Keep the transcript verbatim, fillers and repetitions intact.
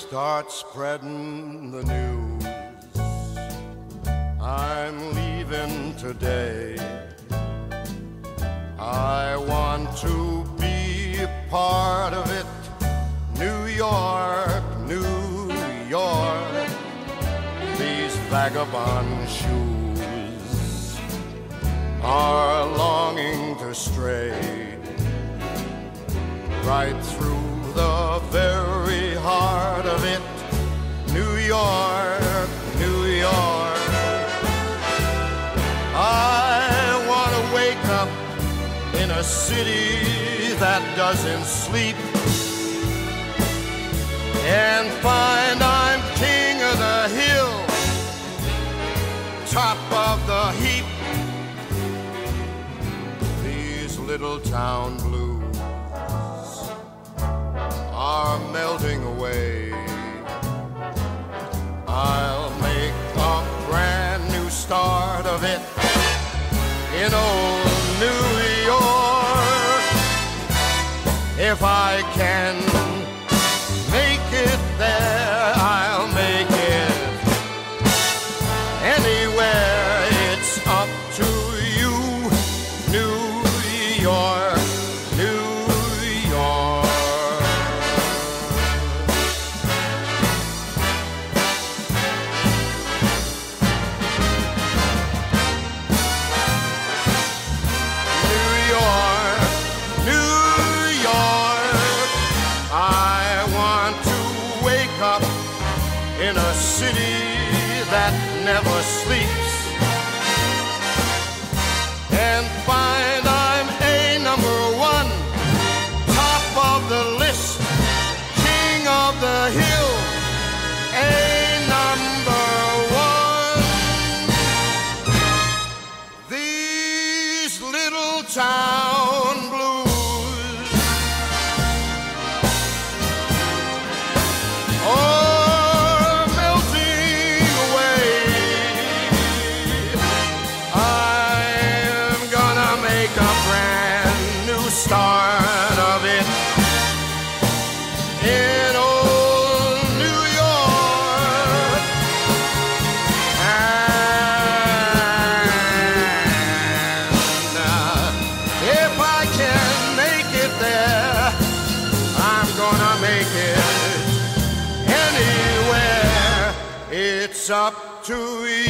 start spreading the news. I'm leaving today. I want to be a part of it. New York, New York, these vagabond shoes are longing to stray right through the very heart of it. New York, New York, I want to wake up in a city that doesn't sleep and find I'm king of the hill, top of the heap. These little town blues are melting away. I'll make a brand new start of it in old New York. If I can make it there, I'll make it anywhere. It's up to you, New York, New York. New York, New York, I want to wake up in a city that never sleeps and find I'm a number one, top of the list, king of the hill, a number one. These little town blues are melting away. I'm gonna make a brand new start of it in old New York. And uh, if I can make it there, I'm gonna make it anywhere. It's up to you.